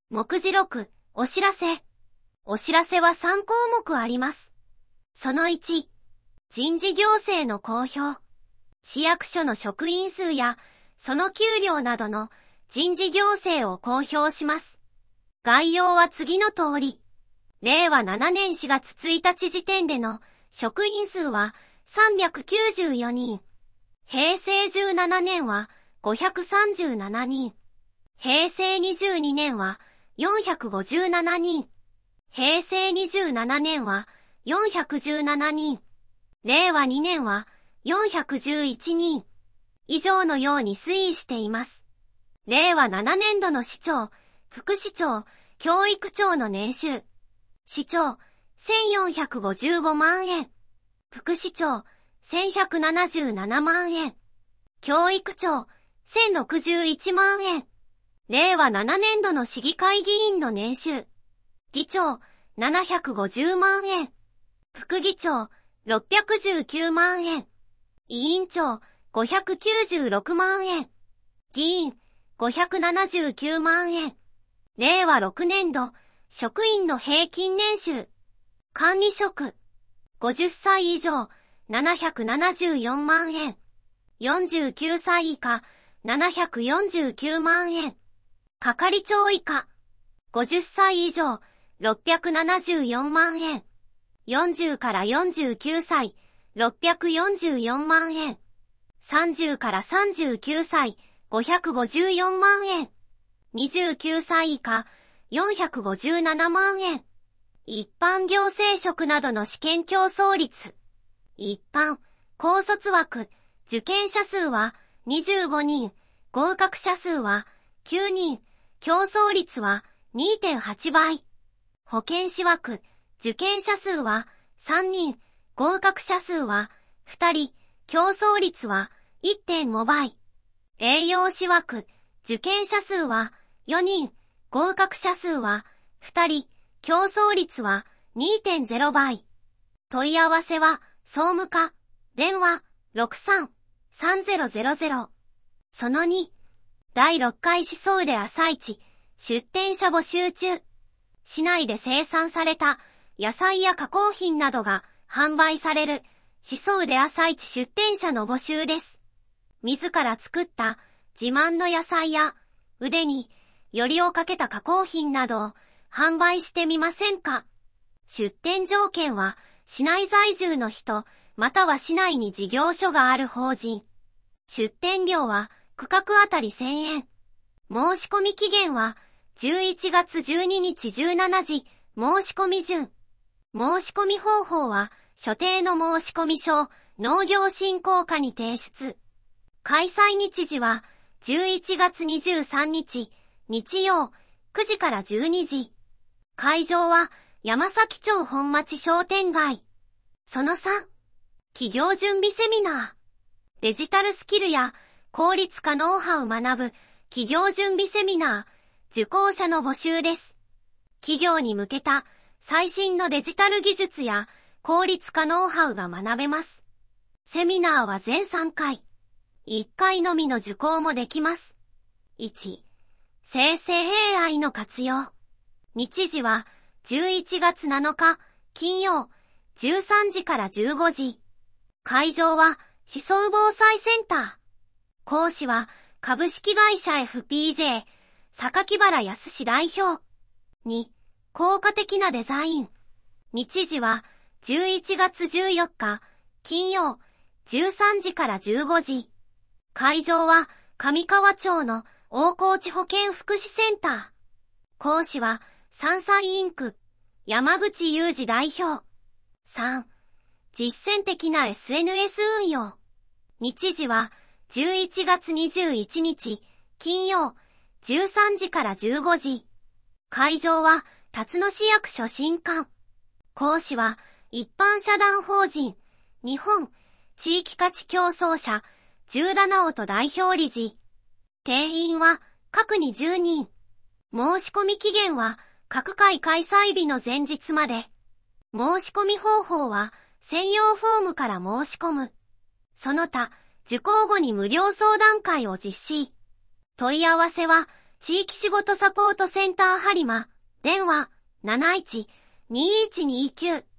目次録、お知らせ。お知らせは3項目あります。その1、人事行政の公表。市役所の職員数や、その給料などの人事行政を公表します。概要は次の通り。令和7年4月1日時点での職員数は394人。平成17年は537人。平成22年は457人。平成27年は417人。令和2年は411人。以上のように推移しています。令和7年度の市長、副市長、教育長の年収。市長、1455万円。副市長、1177万円。教育長、1061万円。令和7年度の市議会議員の年収。議長、750万円。副議長、619万円。委員長、596万円。議員、579万円。令和6年度、職員の平均年収。管理職。50歳以上、774万円。49歳以下、749万円。係長以下。50歳以上、674万円。40から49歳、644万円。30から39歳、554万円。29歳以下、457万円。一般行政職などの試験競争率。一般、高卒枠、受験者数は25人、合格者数は9人、競争率は 2.8 倍。保健師枠、受験者数は3人、合格者数は2人、競争率は 1.5 倍。栄養士枠、受験者数は4人、合格者数は2人、競争率は 2.0 倍。問い合わせは、総務課、電話、63-3000。その2、第6回しそ腕朝市、出店者募集中。市内で生産された野菜や加工品などが販売される、しそ腕朝市出店者の募集です。自ら作った自慢の野菜や腕によりをかけた加工品などを販売してみませんか？出店条件は市内在住の人、または市内に事業所がある法人。出店料は区画あたり1000円。申し込み期限は11月12日17時、申し込み順。申し込み方法は所定の申込書、農業振興課に提出。開催日時は11月23日、日曜、9時から12時。会場は山崎町本町商店街。その3、企業準備セミナー。デジタルスキルや効率化ノウハウを学ぶ企業準備セミナー。受講者の募集です。企業に向けた最新のデジタル技術や効率化ノウハウが学べます。セミナーは全3回。1回のみの受講もできます。1、生成 AI の活用。日時は11月7日金曜13時から15時。会場はしそう防災センター。講師は株式会社 FPJ。榊原康代表。2、効果的なデザイン。日時は11月14日金曜13時から15時。会場は上川町の大河内保健福祉センター。講師は山菜インク山口裕二代表。3、実践的な SNS 運用。日時は11月21日金曜13時から15時。会場は、辰野市役所新館。講師は、一般社団法人、日本、地域価値競争者、十田直人代表理事。定員は、各20人。申し込み期限は、各回開催日の前日まで。申し込み方法は、専用フォームから申し込む。その他、受講後に無料相談会を実施。問い合わせは、 地域仕事サポートセンター播磨、電話、71-2129